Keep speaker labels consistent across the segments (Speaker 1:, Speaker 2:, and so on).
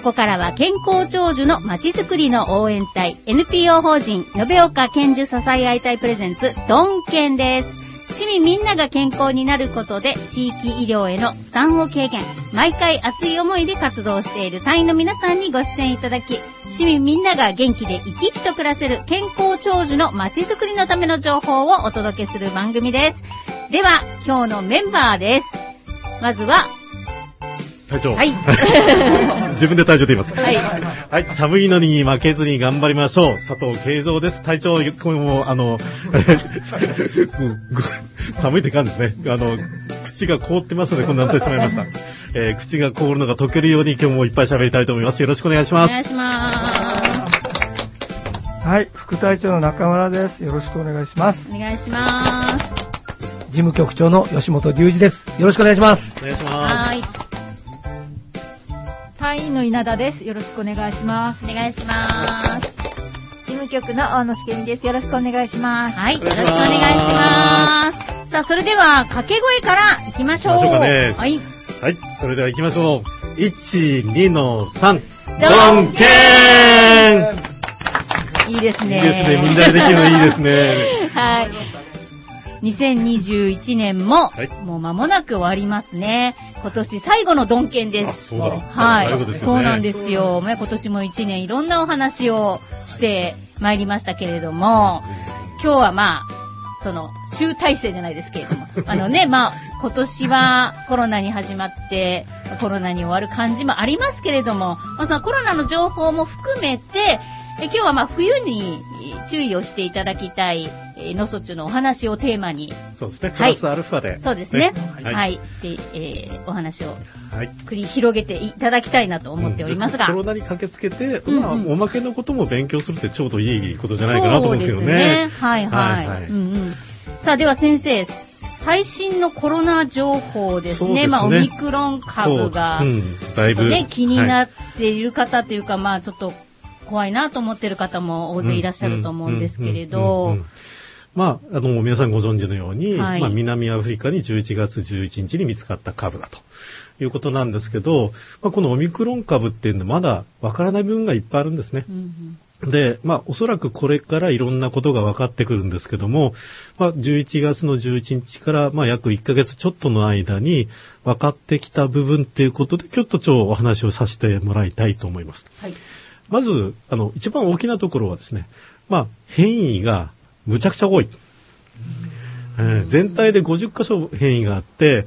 Speaker 1: こからは健康長寿のまちづくりの応援隊 NPO 法人延岡健寿支え合い隊プレゼンツドンケンです。市民みんなが健康になることで地域医療への負担を軽減、毎回熱い思いで活動している隊員の皆さんにご出演いただき、市民みんなが元気で生き生きと暮らせる健康長寿のまちづくりのための情報をお届けする番組です。では今日のメンバーです。まずは
Speaker 2: 隊長。
Speaker 1: はい。
Speaker 2: 自分で隊長と言います。
Speaker 1: はい。
Speaker 2: はい。寒いのに負けずに頑張りましょう。佐藤慶三です。隊長、これも寒いって感じですね。口が凍ってますので、こんなになってしまいました。口が凍るのが溶けるように今日もいっぱい喋りたいと思います。よろしくお願いします。
Speaker 1: お願いします。
Speaker 3: はい。副隊長の中村です。よろしくお願いします。
Speaker 1: お願いします。
Speaker 3: 事務局長の吉本隆二です。よろしくお願いします。
Speaker 2: お願いします。
Speaker 1: はい。
Speaker 4: 隊員の稲田です。よろしくお願いします。
Speaker 1: お願いします。
Speaker 4: 事務局の大野茂美です。よろしくお願いします。
Speaker 1: はい。よろしくお願いします。さあ、それでは掛け声からいきましょう。
Speaker 2: 行きましょうかね。
Speaker 1: はい。
Speaker 2: はい。それでは行きましょう。1、2の3。
Speaker 1: ドン
Speaker 2: ケーン
Speaker 1: いいですね。
Speaker 2: いいですね。みんなでできるのいいですね。
Speaker 1: はい。2021年も、
Speaker 2: はい、
Speaker 1: もう間もなく終わりますね。今年最後のドンケンです。
Speaker 2: あ、そうだ。
Speaker 1: はい。
Speaker 2: 最後ですよね。
Speaker 1: そうなんですよ。今年も1年いろんなお話をしてまいりましたけれども、今日はまあ、その、集大成じゃないですけれども、まあ、今年はコロナに始まって、コロナに終わる感じもありますけれども、まあ、そのコロナの情報も含めて、今日はまあ冬に注意をしていただきたい脳卒中のお話をテーマに、
Speaker 2: そうですね、プラスアルファで、
Speaker 1: そうですね、
Speaker 2: はい、
Speaker 1: はい、で、お話を繰り広げていただきたいなと思っておりますが、
Speaker 2: コロナに駆けつけて、まあ、おまけのことも勉強するってちょうどいいことじゃないかなと思うんですけどね。そうですね、
Speaker 1: はいはい。さあでは先生、最新のコロナ情報ですね。まあ、オミクロン株が、
Speaker 2: だいぶ
Speaker 1: ね、気になっている方というか、まあちょっと怖いなと思っている方も大勢いらっしゃると思うんですけれど、
Speaker 2: まあ、皆さんご存知のように、
Speaker 1: はい、
Speaker 2: まあ、南アフリカに11月11日に見つかった株だということなんですけど、まあ、このオミクロン株っていうのはまだわからない部分がいっぱいあるんですね。で、まあ、おそらくこれからいろんなことが分かってくるんですけども、まあ、11月の11日から、まあ、約1ヶ月ちょっとの間に分かってきた部分っていうことで、ちょっとお話をさせてもらいたいと思います。
Speaker 1: はい、
Speaker 2: まず、一番大きなところはですね、まあ、変異がむちゃくちゃ多い。全体で50箇所変異があって、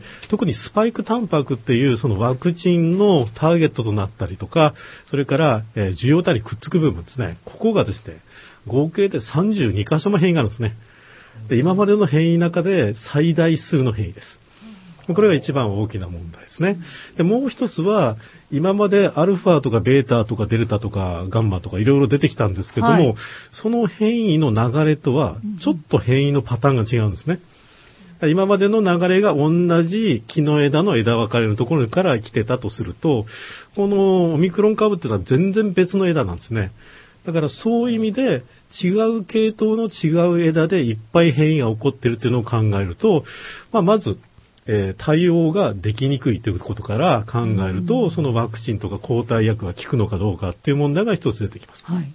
Speaker 2: 特にスパイクタンパクっていうそのワクチンのターゲットとなったりとか、それから、受容体にくっつく部分ですね。ここがですね、合計で32箇所も変異があるんですね。で、今までの変異の中で最大数の変異です。これが一番大きな問題ですね。で、もう一つは、今までアルファとかベータとかデルタとかガンマとかいろいろ出てきたんですけども、はい、その変異の流れとは、ちょっと変異のパターンが違うんですね。今までの流れが同じ木の枝の枝分かれのところから来てたとすると、このオミクロン株っていうのは全然別の枝なんですね。だからそういう意味で違う系統の違う枝でいっぱい変異が起こっているっていうのを考えると、まず、対応ができにくいということから考えると、そのワクチンとか抗体薬が効くのかどうかっていう問題が一つ出てきます。はい、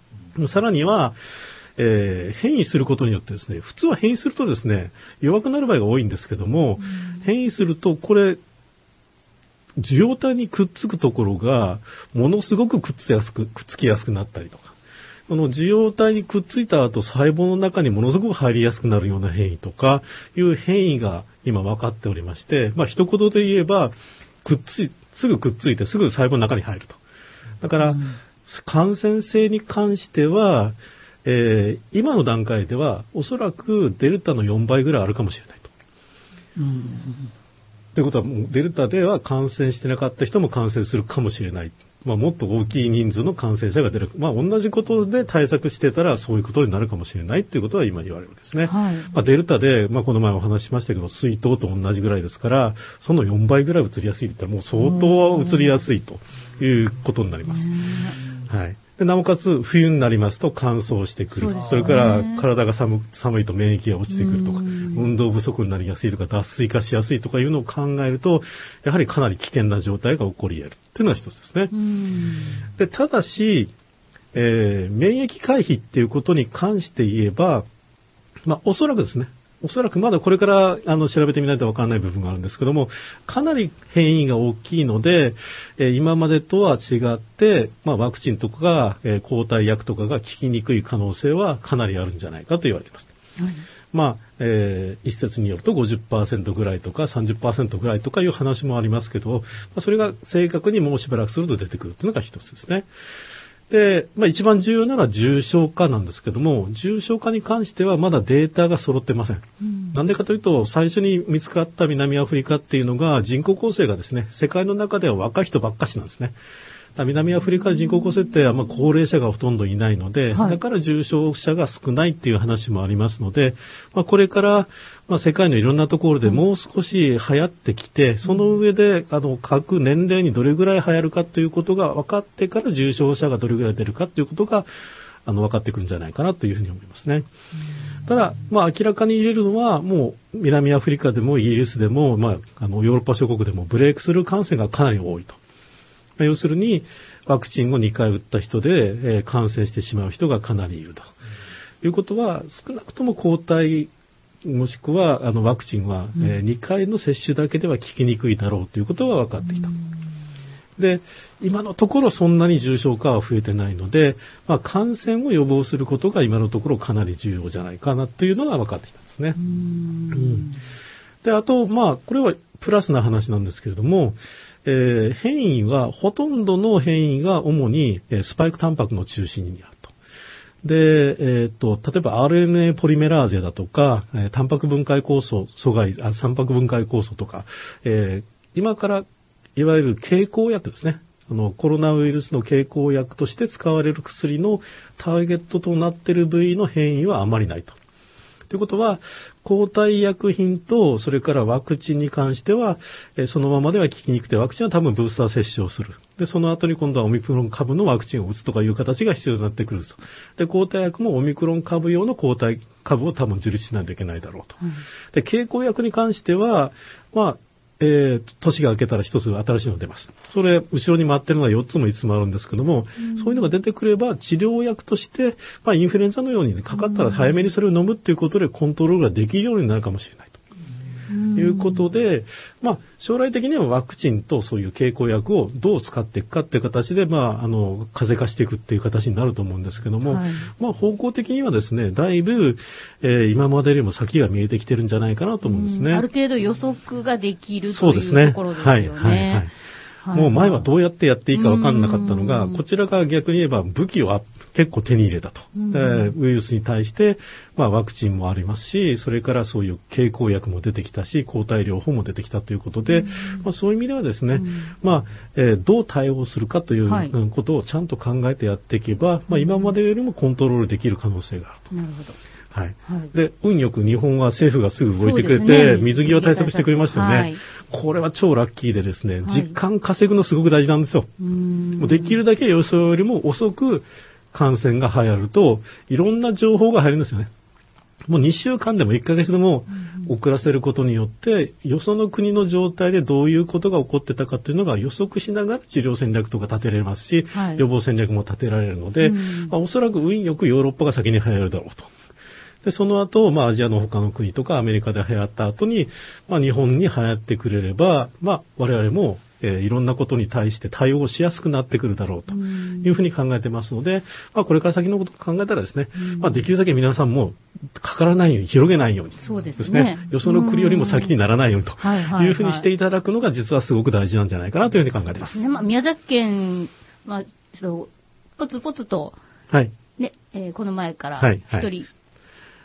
Speaker 2: さらには、変異することによってですね、普通は変異するとですね、弱くなる場合が多いんですけども、変異するとこれ、受容体にくっつくところがものすごくくっつきやすくなったりとか、この受容体にくっついた後、細胞の中にものすごく入りやすくなるような変異とかいう変異が今分かっておりまして、まあ一言で言えば、すぐくっついてすぐ細胞の中に入ると。だから、感染性に関しては、今の段階ではおそらくデルタの4倍ぐらいあるかもしれないと。ということは、デルタでは感染してなかった人も感染するかもしれない。まあ、もっと大きい人数の感染者が出る。まあ、同じことで対策してたらそういうことになるかもしれないということは今言われるんですね。はい、まあ、デルタで、まあ、この前お話ししましたけど、水痘と同じぐらいですから、その4倍ぐらい移りやすいって言ったらもう相当移りやすいということになります。はい。 でなおかつ冬になりますと乾燥してくる。それから体が寒いと免疫が落ちてくるとか、運動不足になりやすいとか、脱水化しやすいとかいうのを考えると、やはりかなり危険な状態が起こり得るというのが一つですね。でただし、免疫回避っていうことに関して言えば、おそらくですね、おそらくまだこれから調べてみないとわからない部分があるんですけども、かなり変異が大きいので、今までとは違って、ワクチンとかが、抗体薬とかが効きにくい可能性はかなりあるんじゃないかと言われています。一説によると 50% ぐらいとか 30% ぐらいとかいう話もありますけど、それが正確にもうしばらくすると出てくるというのが一つですね。で、一番重要なのは重症化なんですけども、重症化に関してはまだデータが揃ってません。なんでかというと、最初に見つかった南アフリカっていうのが人口構成がですね、世界の中では若い人ばっかしなんですね。南アフリカ人口構成って高齢者がほとんどいないので、だから重症者が少ないっていう話もありますので、これから世界のいろんなところでもう少し流行ってきて、その上で各年齢にどれぐらい流行るかということが分かってから重症者がどれぐらい出るかということが分かってくるんじゃないかなというふうに思いますね。ただ、明らかに言えるのは、もう南アフリカでもイギリスでも、ヨーロッパ諸国でもブレイクスルー感染がかなり多いと。要するに、ワクチンを2回打った人で、感染してしまう人がかなりいると。いうことは、少なくとも抗体、もしくはワクチンは、2回の接種だけでは効きにくいだろうということが分かってきた。で、今のところそんなに重症化は増えてないので、感染を予防することが今のところかなり重要じゃないかなというのが分かってきたんですね。で、あと、これはプラスな話なんですけれども、変異は、ほとんどの変異が主にスパイクタンパクの中心にあると。で、例えば RNA ポリメラーゼだとか、タンパク分解酵素タンパク分解酵素とか、今からいわゆる経口薬ですね。コロナウイルスの経口薬として使われる薬のターゲットとなっている部位の変異はあまりないと。ということは、抗体薬品と、それからワクチンに関しては、そのままでは効きにくくて、ワクチンは多分ブースター接種をする。で、その後に今度はオミクロン株のワクチンを打つとかいう形が必要になってくると。で、抗体薬もオミクロン株用の抗体株を多分受理しないといけないだろうと。で、経口薬に関しては、年が明けたら一つ新しいのが出ます。それ、後ろに回ってるのが4つも5つもあるんですけども、そういうのが出てくれば治療薬として、インフルエンザのように、かかったら早めにそれを飲むっていうことでコントロールができるようになるかもしれないと。いうことで、将来的にはワクチンとそういう経口薬をどう使っていくかっていう形で、風化していくっていう形になると思うんですけども、方向的にはですね、だいぶ、今までよりも先が見えてきてるんじゃないかなと思うんですね。
Speaker 1: ある程度予測ができるというところですよね。
Speaker 2: もう前はどうやってやっていいか分かんなかったのが、こちらが逆に言えば武器を結構手に入れたと。ウイルスに対して、ワクチンもありますし、それからそういう経口薬も出てきたし、抗体療法も出てきたということで、そういう意味ではですね、どう対応するかということをちゃんと考えてやっていけば、今までよりもコントロールできる可能性があると。
Speaker 1: なるほど。
Speaker 2: で、運よく日本は政府がすぐ動いてくれて、水際対策してくれましたよね。これは超ラッキーでですね、時間稼ぐのすごく大事なんですよ。もうできるだけ予想よりも遅く感染が流行ると、いろんな情報が入るんですよね。もう2週間でも1ヶ月でも遅らせることによって、よその国の状態でどういうことが起こってたかというのが予測しながら治療戦略とか立てられますし、予防戦略も立てられるので、おそらく運よくヨーロッパが先に流行るだろうと。で、その後、アジアの他の国とかアメリカで流行った後に、日本に流行ってくれれば、我々も、いろんなことに対して対応しやすくなってくるだろうというふうに考えてますので、これから先のことを考えたらですね、できるだけ皆さんもかからないように、広げないようにですね、よその国よりも先にならないようにというふうにしていただくのが実はすごく大事なんじゃないかなというふうに考えています。
Speaker 1: 宮崎県、ポツポツと、この前から一人、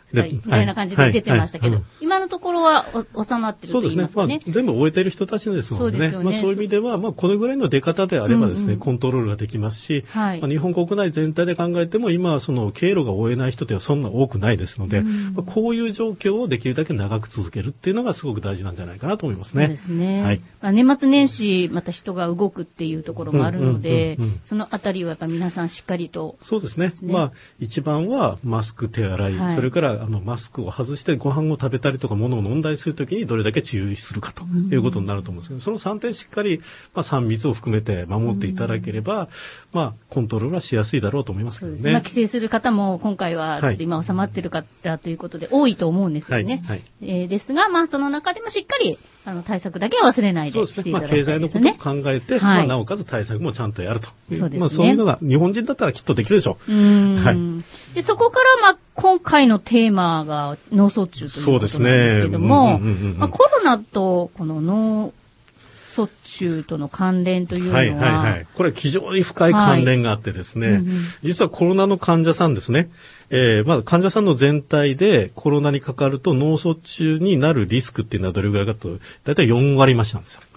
Speaker 1: 態みたいな感じで出てましたけど、
Speaker 2: はい
Speaker 1: 今のところは収まってると言いますかね。
Speaker 2: 全部終えてる人たちですのでね。そういう意味では、このぐらいの出方であればですね、コントロールができますし、日本国内全体で考えても、今、その経路が追えない人ってそんな多くないですので、こういう状況をできるだけ長く続けるっていうのがすごく大事なんじゃないかなと思いますね。
Speaker 1: そうですね。年末年始、また人が動くっていうところもあるので、そのあたりはやっぱ皆さんしっかりと。
Speaker 2: そうですね。一番はマスク手洗い、それからマスクを外してご飯を食べたりとか物を飲んだりするときにどれだけ注意するかということになると思うんですけど、その3点しっかり、3密を含めて守っていただければ、コントロールはしやすいだろうと思いますけどね。
Speaker 1: 帰省する方も今回は今収まっている方ということで多いと思うんですよね。ですが、その中でもしっかり対策だけは忘れないでしていただきたいですね。
Speaker 2: 経済のことを考えて、なおかつ対策もちゃんとやると。そうですね。そういうのが日本人だったらきっとできるでしょう。
Speaker 1: でそこから今回のテーマが脳卒中ということなんですけども、コロナとこの脳卒中との関連というのは、
Speaker 2: これ非常に深い関連があってですね、実はコロナの患者さんですね、患者さんの全体でコロナにかかると脳卒中になるリスクっていうのはどれぐらいかと、だいたい4割増しなんですよ。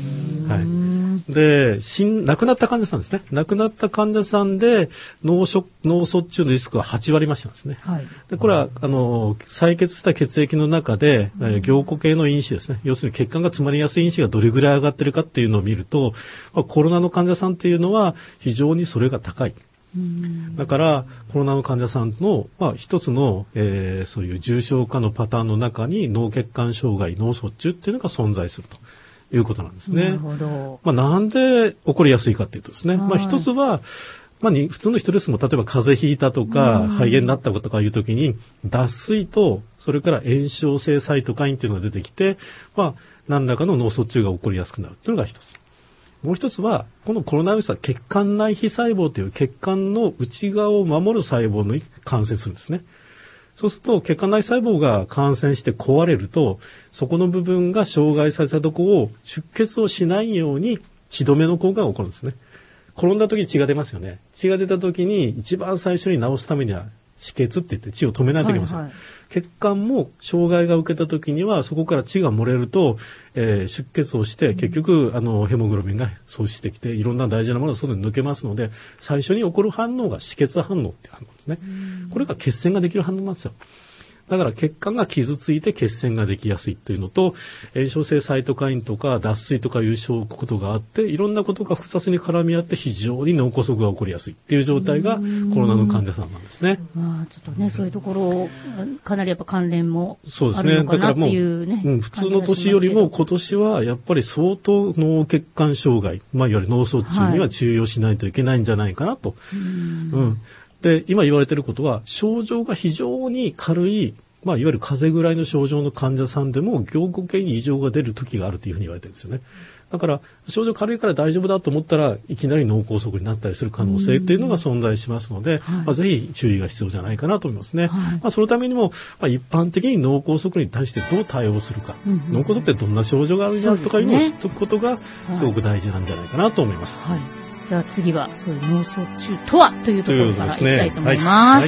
Speaker 2: で、亡くなった患者さんですね。亡くなった患者さんで脳卒中のリスクは8割増しなんですね。で、これは、採血した血液の中で、凝固系の因子ですね。要するに血管が詰まりやすい因子がどれぐらい上がってるかっていうのを見ると、コロナの患者さんっていうのは非常にそれが高い。だから、コロナの患者さんの、一つの、そういう重症化のパターンの中に脳血管障害、脳卒中っていうのが存在すると。いうことなんですね。
Speaker 1: なるほど。
Speaker 2: なんで起こりやすいかっていうとですね。一つは、普通の人ですも、例えば風邪ひいたとか、肺炎になったとかいうときに、脱水と、それから炎症性サイトカインっていうのが出てきて、何らかの脳卒中が起こりやすくなるっていうのが一つ。もう一つは、このコロナウイルスは血管内皮細胞という血管の内側を守る細胞に感染するんですね。そうすると、血管内細胞が感染して壊れると、そこの部分が障害されたところを出血をしないように血止めの効果が起こるんですね。転んだ時に血が出ますよね。血が出た時に一番最初に治すためには止血って言って血を止めないといけません。血管も障害が受けた時にはそこから血が漏れると、出血をして結局ヘモグロビンが喪失してきていろんな大事なものが外に抜けますので、最初に起こる反応が止血反応っていう反応ですね。これが血栓ができる反応なんですよ。だから血管が傷ついて血栓ができやすいというのと、炎症性サイトカインとか脱水とかいうことがあって、いろんなことが複雑に絡み合って非常に脳梗塞が起こりやすいっていう状態がコロナの患者さんなんですね。
Speaker 1: ちょっとね、そういうところ、かなりやっぱ関連もあるのかなっていうね。
Speaker 2: 普通の年よりも今年はやっぱり相当脳血管障害、いわゆる脳卒中には注意をしないといけないんじゃないかなと。で、今言われていることは、症状が非常に軽い、いわゆる風邪ぐらいの症状の患者さんでも、凝固系に異常が出る時があるというふうに言われてるんですよね。だから、症状軽いから大丈夫だと思ったらいきなり脳梗塞になったりする可能性っていうのが存在しますので、ぜひ注意が必要じゃないかなと思いますね。そのためにも、一般的に脳梗塞に対してどう対応するか、脳梗塞ってどんな症状があるんだとかいうのを知っておくことがすごく大事なんじゃないかなと思います。
Speaker 1: じゃあ次は、そういう脳卒中とはというところからいきたいと思います。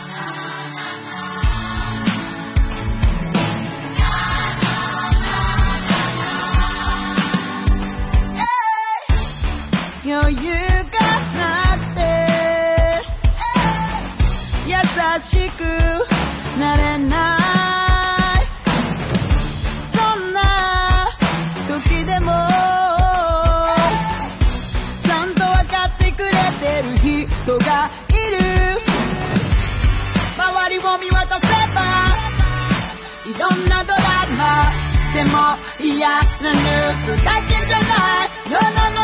Speaker 5: 余裕がなくて優しくなれないそんな時でもちゃんと分かってくれてる人がいる周りを見渡せばいろんなドラマでも嫌なニュースだけじゃないNo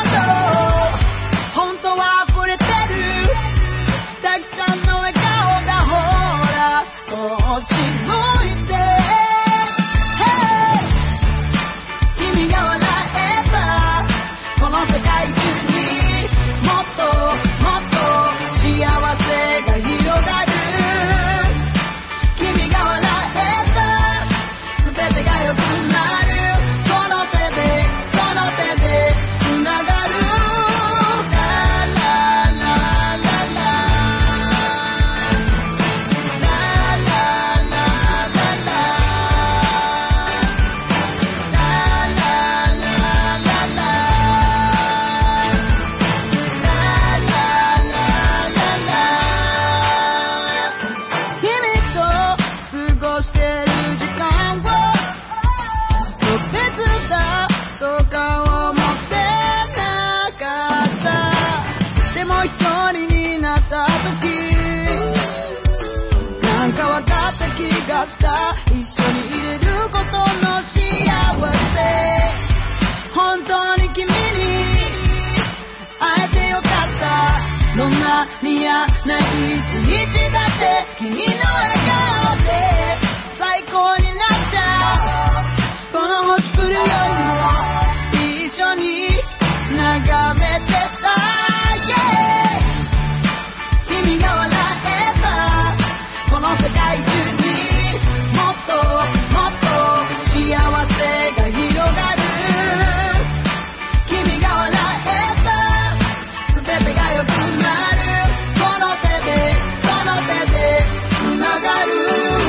Speaker 5: 本当は溢れてるたくさんの笑顔がほらこっち向いて、hey、君が笑えばこの世界中にもっともっと幸せが広がる君が笑えば全てが良くなるこの手でない一日だって君の笑顔で最高になっちゃう。この星降るよりも一緒に眺めてた、yeah、君が笑えばこの世界中にもっともっと幸せが広がる。君が笑えば全てが良くなる。この手でつながる。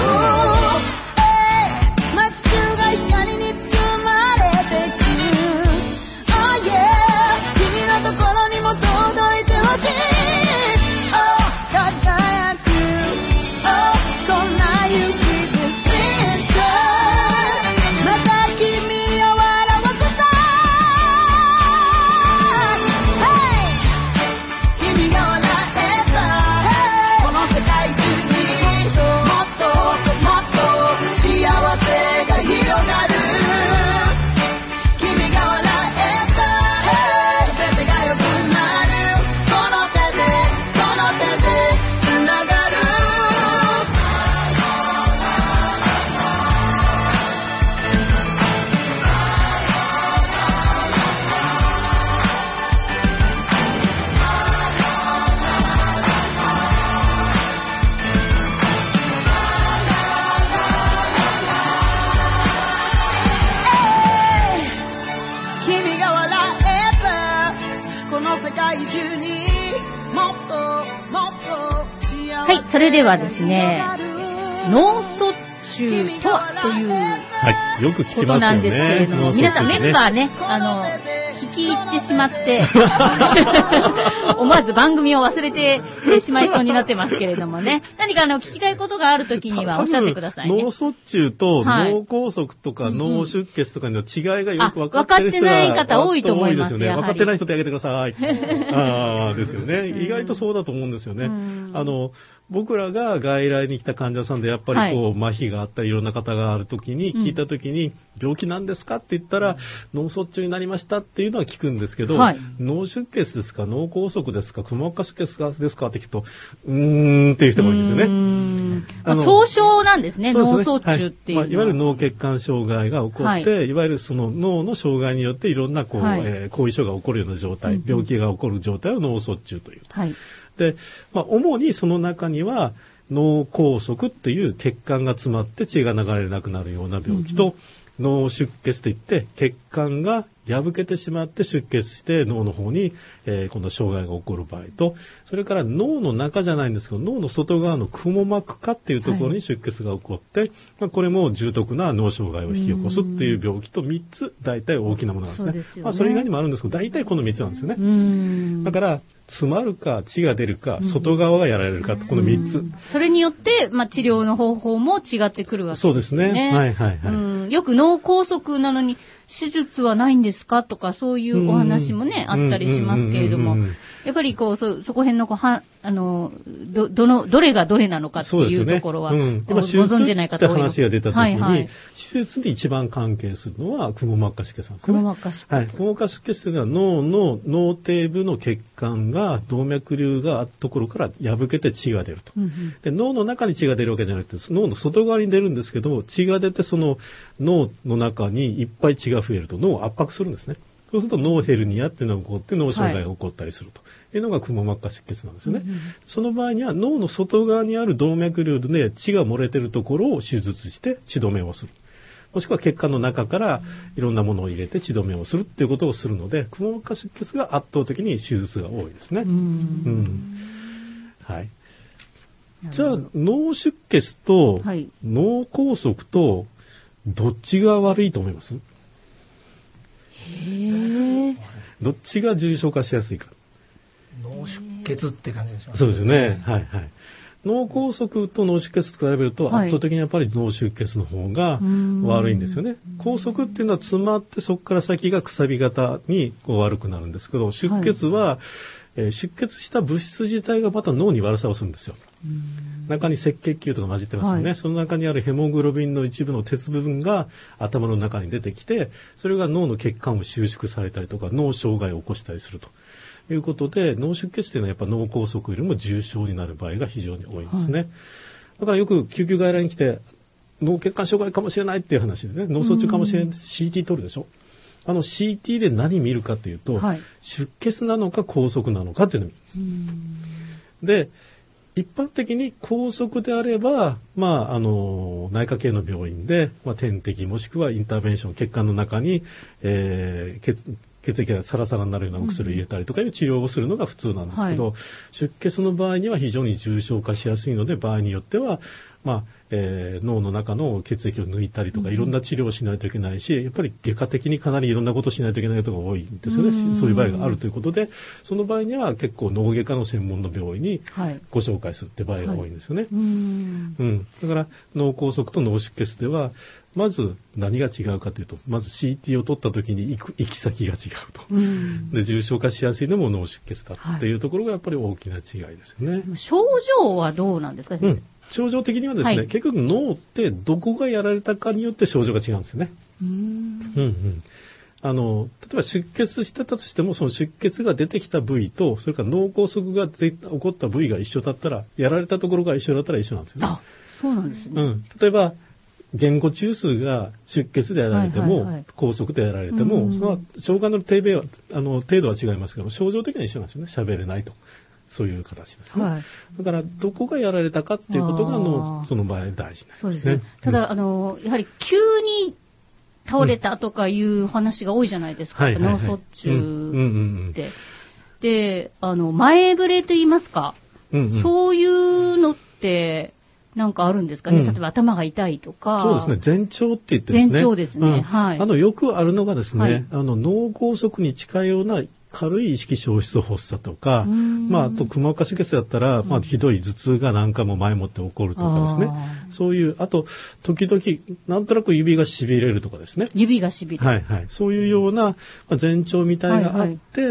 Speaker 5: 街中が光に包まれてく、oh yeah、 君のところにも届いてほしい、oh、 輝く、oh、 こんな雪でまた君を笑わせたい、hey、 君が笑えばこの世界中にもっともっと幸せが広がる。君が笑えば全てが良くなる。この手でつながる。君が笑えばこの世界中にもっともっと幸せが
Speaker 1: はい、それではですね、脳卒中とはという
Speaker 2: はい。よく聞
Speaker 1: こと
Speaker 2: きますよ
Speaker 1: なんですけれ
Speaker 2: ね。
Speaker 1: ども、
Speaker 2: 脳卒
Speaker 1: 皆さん
Speaker 2: 中
Speaker 1: メンバーね、聞き入ってしまって、思わず番組を忘れてしまいそうになってますけれどもね、何か聞きたいことがあるときにはおっしゃってくださいね
Speaker 2: 脳。卒中と
Speaker 1: はい
Speaker 2: 脳梗塞とか脳出血とかの違いがよく分か
Speaker 1: あ
Speaker 2: ってる人が
Speaker 1: 分かってない方多いと思います
Speaker 2: 多ですよね。
Speaker 1: やはり
Speaker 2: 分かってない人手挙げてください。ああ、ですよね。意外とそうだと思うんですよね。僕らが外来に来た患者さんでやっぱりこう、麻痺があったりいろんな方があるときに聞いたときに、病気なんですかって言ったら、脳卒中になりましたっていうのは聞くんですけど、
Speaker 1: はい
Speaker 2: 脳出血ですか脳梗塞ですかくも膜下出血ですかって聞くと、っていう人が多いんですよね。
Speaker 1: 総称なんですね、
Speaker 2: そうですね
Speaker 1: 脳卒中っていうのは。
Speaker 2: はいいわゆる脳血管障害が起こって、
Speaker 1: はい
Speaker 2: いわゆるその脳の障害によっていろんなこう、
Speaker 1: はい
Speaker 2: 後遺症が起こるような状態、病気が起こる状態を脳卒中という。
Speaker 1: はい。
Speaker 2: で、主にその中には脳梗塞っていう血管が詰まって血が流れなくなるような病気と、脳出血といって血管が破けてしまって出血して脳の方に、今度障害が起こる場合と、それから脳の中じゃないんですけど、脳の外側のくも膜下っていうところに出血が起こって、これも重篤な脳障害を引き起こすっていう病気と3つ大体大きなものなんですね。
Speaker 1: そうですよね
Speaker 2: それ以外にもあるんですけど、大体この3つなんですよね。だから詰まるか血が出るか、外側がやられるかと、この3つ。
Speaker 1: それによって、治療の方法も違ってくるわけですね。
Speaker 2: そうですね。はいはいはい。
Speaker 1: よく脳梗塞なのに手術はないんですかとか、そういうお話もね、あったりしますけれども、やっぱりそこ辺のどれがどれなのかっていうところは、ご存じない方多いのか。
Speaker 2: 話が出たときに、手術に一番関係するのはくも膜下出血なんですね。
Speaker 1: くも膜下出血。
Speaker 2: はい。くも膜下出血というのは脳の脳底部の血管が動脈瘤があったところから破けて血が出ると。で脳の中に血が出るわけじゃなくて、脳の外側に出るんですけども、血が出てその脳の中にいっぱい血が増えると脳を圧迫するんですね。そうすると脳ヘルニアっていうのが起こって脳障害が起こったりするというのがくも膜下出血なんですよね。その場合には脳の外側にある動脈瘤で血が漏れてるところを手術して血止めをする。もしくは血管の中からいろんなものを入れて血止めをするっていうことをするので、くも膜下出血が圧倒的に手術が多いですね。はい。じゃあ脳出血と脳梗塞とどっちが悪いと思います？どっちが重症化しやすいか。
Speaker 3: 脳出血って感じがします。
Speaker 2: そうですよね。はいはい。脳梗塞と脳出血と比べると圧倒的にやっぱり脳出血の方が悪いんですよね。梗塞っていうのは詰まってそこから先がくさび型に悪くなるんですけど、出血は、出血した物質自体がまた脳に悪さをするんですよ。中に赤血球とか混じってますよね。その中にあるヘモグロビンの一部の鉄部分が頭の中に出てきて、それが脳の血管を収縮されたりとか脳障害を起こしたりすると。 いうことで、脳出血というのはやっぱ脳梗塞よりも重症になる場合が非常に多いんですね。だからよく救急外来に来て、脳血管障害かもしれないっていう話でね、脳卒中かもしれない。CT 取るでしょ。CT で何見るかというと、出血なのか梗塞なのかっていうのを見るんです。で、一般的に梗塞であれば、内科系の病院で、点滴もしくはインターベンション、血管の中に、血液がサラサラになるようなお薬を入れたりとかいう治療をするのが普通なんですけど、出血の場合には非常に重症化しやすいので、場合によっては、脳の中の血液を抜いたりとかいろんな治療をしないといけないし、やっぱり外科的にかなりいろんなことをしないといけないことが多いんですよね。そういう場合があるということで、その場合には結構脳外科の専門の病院にご紹介するって場合が多いんですよね。だから脳梗塞と脳出血ではまず何が違うかというと、まず CT を取った時に行き先が違うと。で、重症化しやすいのも脳出血だっていうところがやっぱり大きな違いですよね。
Speaker 1: 症状はどうなんですか？
Speaker 2: 症状的にはですね、結局脳ってどこがやられたかによって症状が違うんですよね。例えば出血してたとしても、その出血が出てきた部位と、それから脳梗塞が起こった部位が一緒だったら、やられたところが一緒だったら一緒なんですよね。
Speaker 1: そうなんですね。
Speaker 2: 例えば、言語中枢が出血でやられても、梗塞でやられても、その障害の程度は違いますけど、症状的には一緒なんですよね。喋れないと。そういう形ですね。だから、どこがやられたかっていうことが、その場合大事なんですね。
Speaker 1: そうですね。ただ、やはり急に倒れたとかいう話が多いじゃないですか。脳卒中って。で、前触れと言いますか、そういうのって、なんかあるんですかね。例えば頭が痛いとか。
Speaker 2: そうですね。前兆って言ってですね。
Speaker 1: 前兆ですね。
Speaker 2: よくあるのがですね、脳梗塞に近いような軽い意識消失発作とか、あと、くも膜下出血だったら、ひどい頭痛が何回も前もって起こるとかですね。そういう、あと、時々、なんとなく指が痺れるとかですね。
Speaker 1: 指が痺れる。
Speaker 2: そういうような前兆みたいがあって、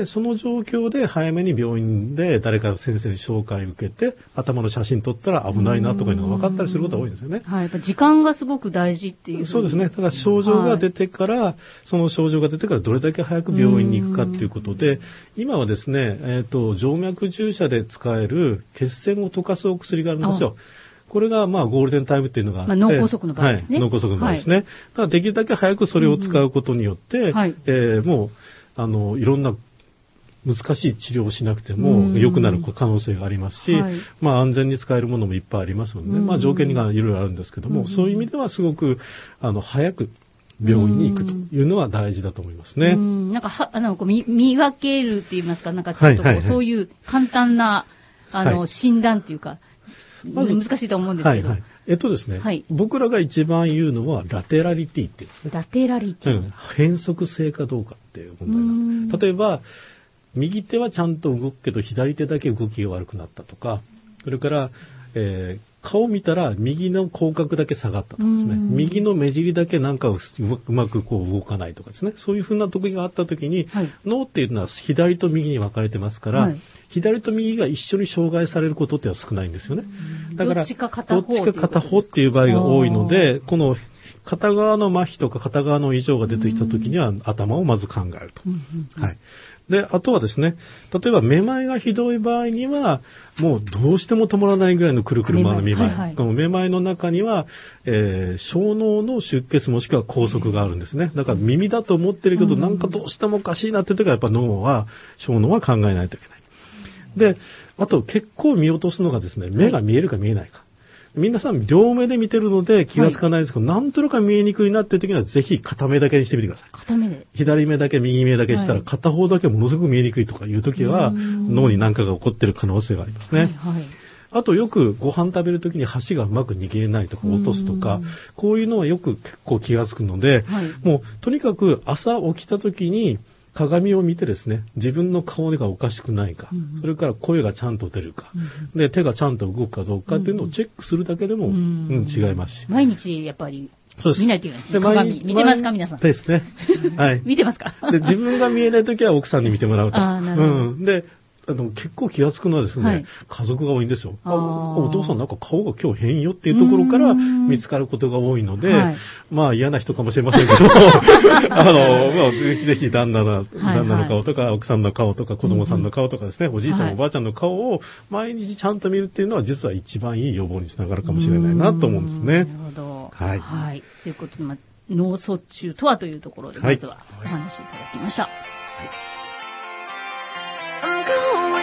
Speaker 2: その状況で早めに病院で誰か先生に紹介を受けて、頭の写真撮ったら危ないなとかいうのが分かったりすることが多いんですよね。
Speaker 1: やっぱ時間がすごく大事っていう。
Speaker 2: そうですね。だから症状が出てから、その症状が出てからどれだけ早く病院に行くかっていうことで、今はですね、静脈注射で使える血栓を溶かすお薬があるんですよ。これが、ゴールデンタイムっていうのがあって。
Speaker 1: 脳梗塞の場合ですね。
Speaker 2: 脳梗塞の場合ですね。だからできるだけ早くそれを使うことによって、もう、いろんな難しい治療をしなくても良くなる可能性がありますし、安全に使えるものもいっぱいありますので、条件がいろいろあるんですけども、そういう意味ではすごく、早く、病院に行くというのは大事だと思いますね。
Speaker 1: なんか見分けるって言いますか、なんかちょっとそういう簡単な、診断っていうか、難しいと思うんですけど。
Speaker 2: ですね、僕らが一番言うのは、ラテラリティって言うんですね。
Speaker 1: ラテラリティ。
Speaker 2: 変則性かどうかっていう問題なんです。例えば、右手はちゃんと動くけど、左手だけ動きが悪くなったとか、それから、顔見たら右の口角だけ下がったとかですね。右の目尻だけなんかうまく動かないとかですね。そういうふうな時があった時に、脳っていうのは左と右に分かれてますから、左と右が一緒に障害されることっては少ないんですよね。だから、どっちか片方っていう場合が多いので、この片側の麻痺とか片側の異常が出てきた時には頭をまず考えると。で、あとはですね、例えばめまいがひどい場合には、もうどうしても止まらないぐらいのくるくる回るめまい。めまいの中には、小脳の出血もしくは梗塞があるんですね。だから耳だと思ってるけど、なんかどうしてもおかしいなっていう時はやっぱ小脳は考えないといけない。で、あと結構見落とすのがですね、目が見えるか見えないか。皆さん両目で見てるので気がつかないですけど、なんとなく見えにくいなっていう時にはぜひ片目だけにしてみてください。
Speaker 1: 片目で。
Speaker 2: 左目だけ、右目だけしたら片方だけものすごく見えにくいとかいう時は、脳に何かが起こっている可能性がありますね。あとよくご飯食べる時に箸がうまく握れないとか落とすとか、こういうのはよく結構気がつくので、もうとにかく朝起きた時に、鏡を見てですね、自分の顔がおかしくないか、それから声がちゃんと出るか、で、手がちゃんと動くかどうかっていうのをチェックするだけでも、違いますし。
Speaker 1: 毎日やっぱり見ないといけないですね。鏡見てますか皆さん。
Speaker 2: ですね。
Speaker 1: 見てますか
Speaker 2: で、自分が見えないときは奥さんに見てもらうと。
Speaker 1: なるほど。
Speaker 2: で、 結構気がつくのはですね、
Speaker 1: はい
Speaker 2: 家族が多いんですよ。
Speaker 1: あー
Speaker 2: お父さんなんか顔が今日変よっていうところから見つかることが多いので、
Speaker 1: はい
Speaker 2: まあ嫌な人かもしれませんけど、まあ、ぜひぜひ旦那の顔とか、奥さんの顔とか、子供さんの顔とかですね、おじいちゃん、
Speaker 1: はい
Speaker 2: おばあちゃんの顔を毎日ちゃんと見るっていうのは実は一番いい予防につながるかもしれないなと思うんですね。
Speaker 1: なるほど。
Speaker 2: はい
Speaker 1: ということで、脳卒中とはというところで、まずはお話しいただきました。
Speaker 5: I'm going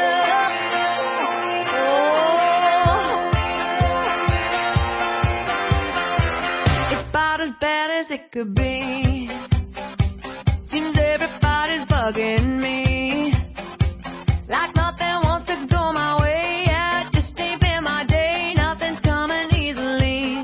Speaker 5: up. It's about as bad as it could be. Seems everybody's bugging me. Like nothing wants to go my way. Yeah, just ain't been my day. Nothing's coming easily.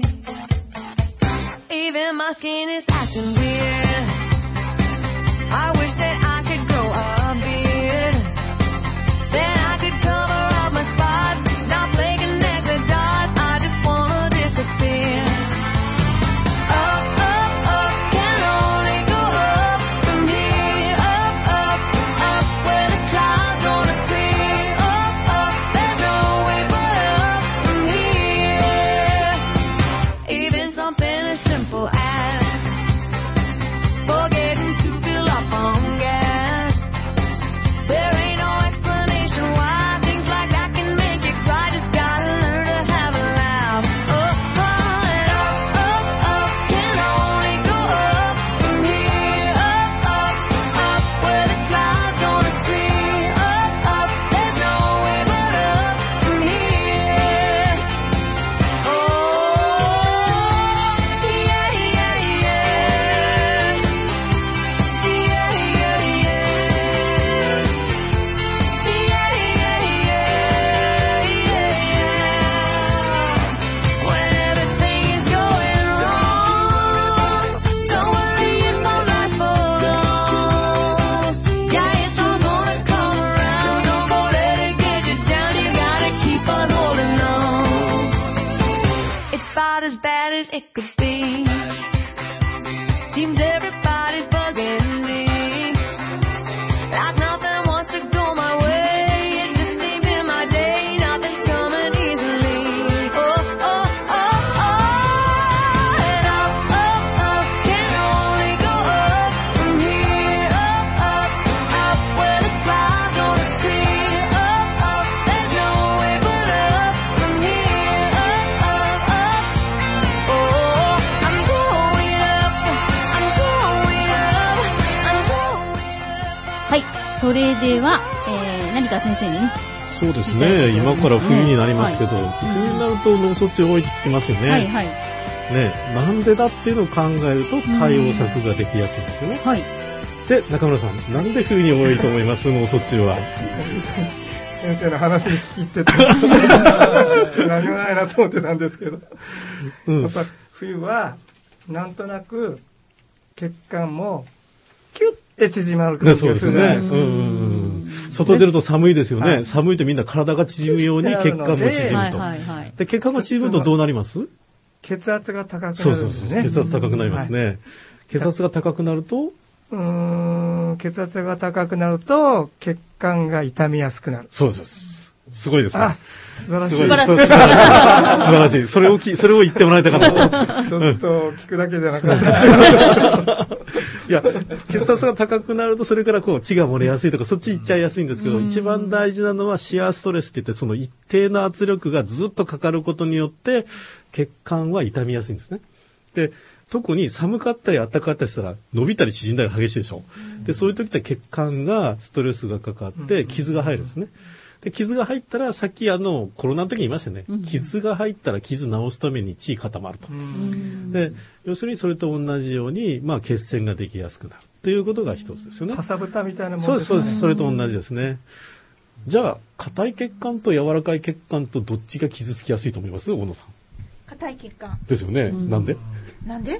Speaker 5: Even my skin is acting weird. I wish that I could grow a beard. Then I could cover up my spots. Not play connect the dots. I just wanna disappear. Up, up, up, can only go up from here. Up, up, up, where the clouds gonna clear. Up, up, there's no way but up from here. Even something as simple as forgetting to fill up on gas. There ain't no explanation why things like that can make you cry. Just gotta learn to have a laugh. Up, and up, up, up, can only go up from here. Up, up, up, where the clouds gonna clear. Up, up, there's no way but up from here. Oh, yeah, yeah, yeah. Yeah, yeah, yeah. Yeah, yeah, yeah. When everything is going wrong, don't worry, it's not last for long. Yeah, it's all gonna come around. Don't go let it get you down. You gotta keep on holding on. It's about as bad as it could be. Seems everybody's bugging me. Like nothing wants to go my way. It just ain't been my day. Nothing's coming easily. Oh, oh, oh, oh. And up, up, up, can only go up from here. Up, up, up, where the clouds gonna clear. Up, up, there's no way but up from here. Up, up, up. Oh, I'm going up. I'm going up. I'm going up.
Speaker 1: はい。それでは、何か先生にね、
Speaker 2: そうですね。今から冬になりますけど、
Speaker 1: はい
Speaker 2: 冬になると脳卒中多いって聞きますよね。
Speaker 1: はいはい。
Speaker 2: ね、なんでだっていうのを考えると対応策ができやすいんですよね。
Speaker 1: はい。
Speaker 2: で、中村さん、なんで冬に多いと思います脳卒中は。
Speaker 3: 先生の話に聞き入ってて、何もないなと思ってたんですけど、
Speaker 2: うん
Speaker 3: やっぱ冬は、なんとなく血管もキュッて縮まる感じ
Speaker 2: そうですね。
Speaker 3: がするじゃないですか。
Speaker 2: 外出ると寒いですよね。
Speaker 3: はい
Speaker 2: 寒いとみんな体が縮むように血管も縮
Speaker 1: はい
Speaker 2: むと。
Speaker 1: はいはい。
Speaker 2: で、血管が縮むとどうなります
Speaker 3: 血圧が高くな
Speaker 2: そうそうそう。
Speaker 3: るんですね。
Speaker 2: 血圧高くなりますね。
Speaker 3: はい
Speaker 2: 血圧が高くなると、
Speaker 3: 血圧が高くなると血管が痛みやすくなる。
Speaker 2: そうです。すごいですね。
Speaker 3: あ、素晴らしい。
Speaker 2: 素晴らしい。それを言ってもらいたかった。
Speaker 3: ちょっと聞くだけじゃなかった。
Speaker 2: いや、血圧が高くなると、それから血が漏れやすいとか、そっち行っちゃいやすいんですけど、一番大事なのはシアーストレスって言って、その一定の圧力がずっとかかることによって、血管は傷みやすいんですね。で、特に寒かったり暖かかったりしたら、伸びたり縮んだり激しいでしょ。で、そういう時って血管がストレスがかかって傷が入るんですね。で、傷が入ったら、さっきコロナの時に言いましたね。傷が入ったら傷治すために血固まると。で、要するにそれと同じように、血栓ができやすくなる。ということが一つですよね。
Speaker 3: かさぶたみたいなも
Speaker 2: そうです、
Speaker 3: のですね。
Speaker 2: そうです。それと同じですね。じゃあ、硬い血管と柔らかい血管とどっちが傷つきやすいと思います小野さん。
Speaker 4: 硬い血管。
Speaker 2: ですよね。なんで
Speaker 4: なんで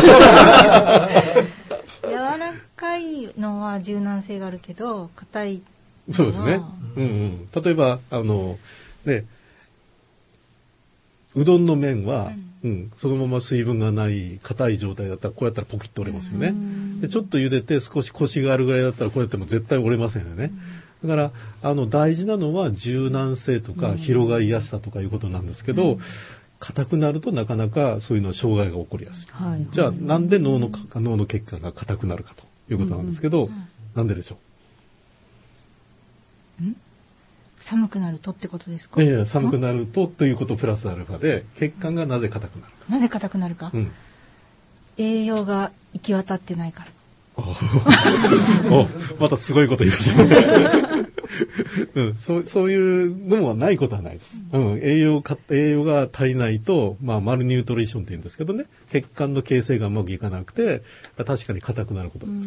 Speaker 4: 柔らかいのは柔軟性があるけど、硬いのは。
Speaker 2: そうですね。例えば、うどんの麺は、そのまま水分がない硬い状態だったら、こうやったらポキッと折れますよね。でちょっと茹でて少しコシがあるぐらいだったら、こうやっても絶対折れませんよね。 だから、大事なのは柔軟性とか広がりやすさとかいうことなんですけど、硬くなるとなかなかそういうの障害が起こりやすい。
Speaker 1: はい。
Speaker 2: じゃあ、なんで脳の血管が硬くなるかということなんですけど、なんででしょう？
Speaker 4: 寒くなるとってことですか？
Speaker 2: いやいや、寒くなるとということプラスアルファで、血管がなぜ硬くなるか。
Speaker 4: なぜ硬くなるか、栄養が行き渡ってないから。
Speaker 2: お、またすごいこと言いましたね。そういうのもないことはないです。栄養が足りないと、マルニュートリションって言うんですけどね、血管の形成がうまくいかなくて、確かに硬くなることです。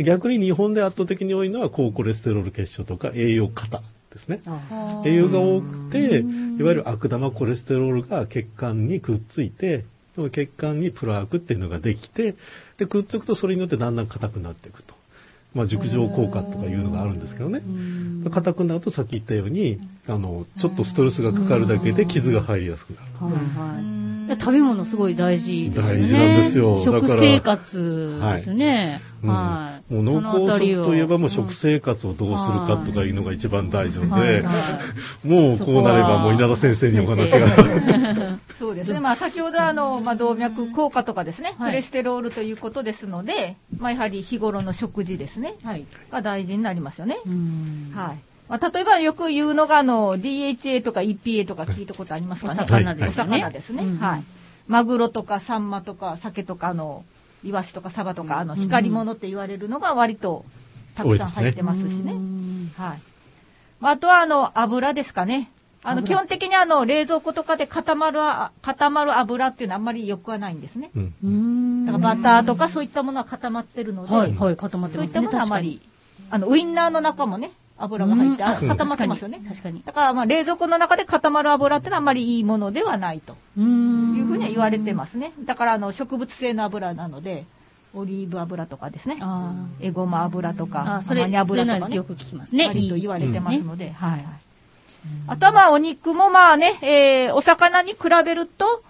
Speaker 2: 逆に日本で圧倒的に多いのは高コレステロール結晶とか栄養過多ですね。栄養が多くて、いわゆる悪玉コレステロールが血管にくっついて、血管にプラークっていうのができて、で、くっつくとそれによってだんだん硬くなっていくと。熟浄効果とかいうのがあるんですけどね。硬くなるとさっき言ったように、ちょっとストレスがかかるだけで傷が入りやすくなる。
Speaker 1: 食べ物すごい大事ですよね。
Speaker 2: 大事なんですよ。
Speaker 1: 食生活ですよね。
Speaker 2: もう脳梗塞といえばもう食生活をどうするかとかいうのが一番大事なので、もうこうなればもう稲田先生にお話が。
Speaker 6: そうですね。先ほど動脈硬化とかですね、コレステロールということですので、やはり日頃の食事ですね、が大事になりますよね。はい。例えばよく言うのがDHA とか EPA とか聞いたことありますかね。お魚ですね。はい。マグロとかサンマとか鮭とかイワシとかサバとか光り物って言われるのが割とたくさん入ってますしね。はい。あとは油ですかね。基本的に冷蔵庫とかで固まる油っていうのはあんまり良くはないんですね。だからバターとかそういったものは固まってるので、
Speaker 1: 固まってますね。
Speaker 6: そういったものはあまり、ウインナーの中もね、油が入って固まってますよね。
Speaker 1: 確かに。
Speaker 6: だから冷蔵庫の中で固まる油ってのはあんまりいいものではないというふうには言われてますね。だから植物性の油なので、オリーブ油とかですね、エゴマ油とか、マニ油とかね、
Speaker 1: よく聞きますね。
Speaker 6: 割と言われてますので、はい。あとはお肉もお魚に比べると、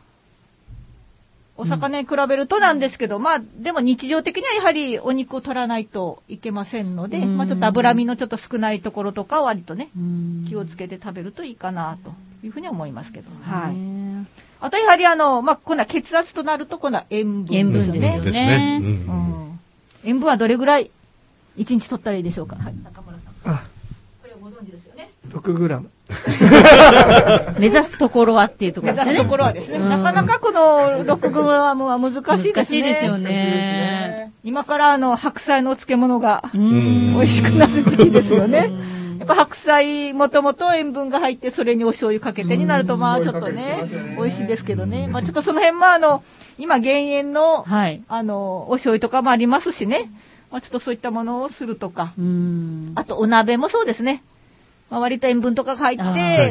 Speaker 6: なんですけど、でも日常的にはやはりお肉を取らないといけませんので、ちょっと脂身のちょっと少ないところとかを割とね、気をつけて食べるといいかなというふうに思いますけど。はい。あとやはり今度は血圧となると今度は塩分ですよね。塩分はどれぐらい1日取ったらいいでしょうか。はい。中村さん。これをご存知ですよね。
Speaker 3: 6グラム。
Speaker 1: 目指すところはっていうところですね。
Speaker 6: 目指すところはですね。なかなかこの6グラムは難しいですね。
Speaker 1: 難しいですよね。
Speaker 6: 今から白菜の漬物が美味しくなる時期ですよね。やっぱ白菜もともと塩分が入ってそれにお醤油かけてになるとちょっとね、美味しいですけどね。ちょっとその辺今減塩の、お醤油とかもありますしね。ちょっとそういったものをするとか。あとお鍋もそうですね。割と塩分とかが入って、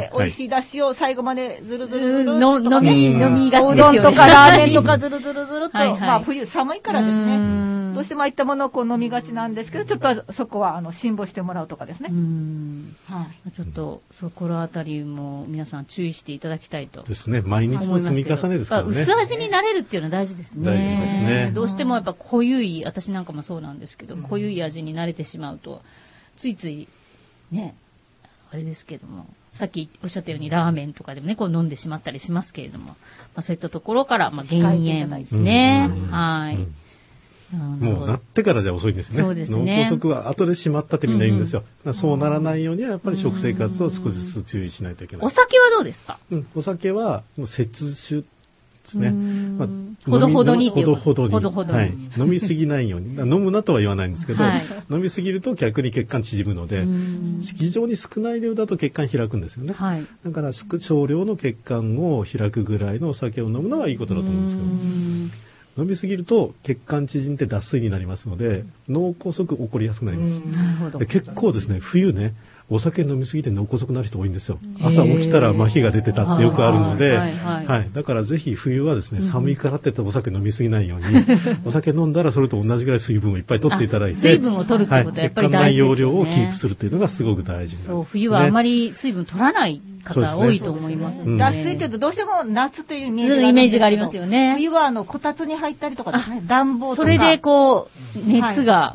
Speaker 6: 美味しい出汁を最後までずるずるずる
Speaker 1: 飲みがちですよね。
Speaker 6: うどんとかラーメンとかずるずるずると、冬寒いからですね。どうしてもああいったものを飲みがちなんですけど、ちょっとそこは辛抱してもらうとかですね。
Speaker 1: ちょっと、そこらあたりも皆さん注意していただきたいと。
Speaker 2: ですね。毎日の積み重ねですからね。
Speaker 1: 薄味になれるっていうのは大事ですね。
Speaker 2: 大事ですね。
Speaker 1: どうしてもやっぱ濃ゆい、私なんかもそうなんですけど、濃ゆい味に慣れてしまうと、ついつい、ね、あれですけども、さっきおっしゃったようにラーメンとかでもね、飲んでしまったりしますけれども、そういったところから、減塩ですね。はい。
Speaker 2: もうなってからじゃ遅いんですね。
Speaker 1: そうですね。
Speaker 2: 脳梗塞は後でしまったってみんな言うんですよ。そうならないようにはやっぱり食生活を少しずつ注意しないといけない。
Speaker 1: お酒はどうですか？
Speaker 2: お酒はもう摂取ですね。
Speaker 1: ほどほどに。
Speaker 2: ほどほどに。はい。飲みすぎないように。飲むなとは言わないんですけど、飲みすぎると逆に血管縮むので、非常に少ない量だと血管開くんですよね。だから少量の血管を開くぐらいのお酒を飲むのはいいことだと思うんですけど、飲みすぎると血管縮んで脱水になりますので、脳梗塞起こりやすくなります。
Speaker 1: なるほど。
Speaker 2: 結構ですね、冬ね、お酒飲みすぎて脳梗塞になる人多いんですよ。朝起きたら麻痺が出てたってよくあるので、だからぜひ冬はですね、寒いからってお酒飲みすぎないように、お酒飲んだらそれと同じぐらい水分をいっぱい取っていただいて、
Speaker 1: 水分を取るってことはやっぱり大事ですね。
Speaker 2: 血管内容量をキープするっていうのがすごく大事なんですね。
Speaker 1: そう、冬はあまり水分取らない方多いと思いますので。
Speaker 6: 脱水というとどうしても夏というイ
Speaker 1: メージがありますよね。
Speaker 6: 冬はこたつに入ったりとかですね、暖房とか。
Speaker 1: それで熱が